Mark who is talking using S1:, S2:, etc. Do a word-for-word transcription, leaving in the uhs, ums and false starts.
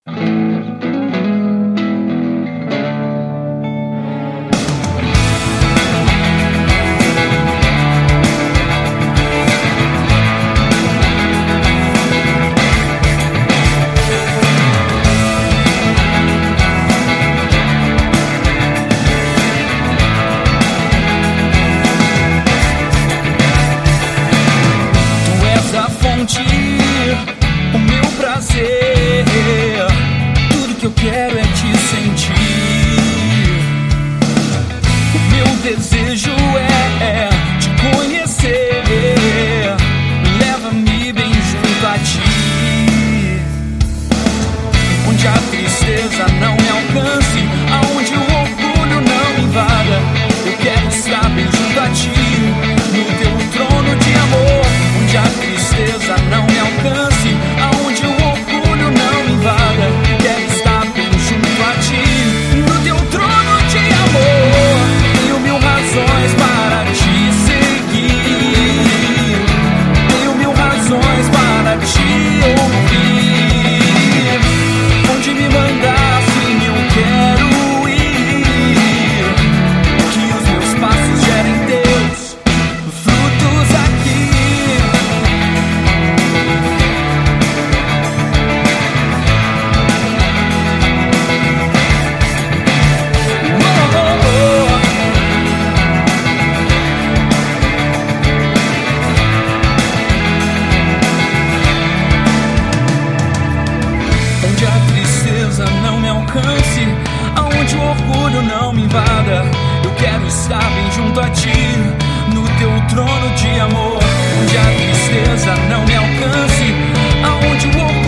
S1: O meu prazer, tudo que eu quero é te sentir. O meu desejo é te conhecer. Leva-me bem junto a ti, onde a tristeza não me alcance, aonde o orgulho não me invada. Eu quero estar bem junto a ti, no teu trono de amor, onde a tristeza não me alcance, aonde o orgulho não me invada. Quero estar bem junto a ti, no teu trono de amor. Tenho mil razões para te seguir, tenho mil razões para te ouvir. Onde me mandar, sim, eu quero ir. Que os meus passos gerem teus frutos aqui. Onde a tristeza não me alcance, aonde o orgulho não me invada. Eu quero estar bem junto a ti, no teu trono de amor. Onde a tristeza não me alcance, aonde o orgulho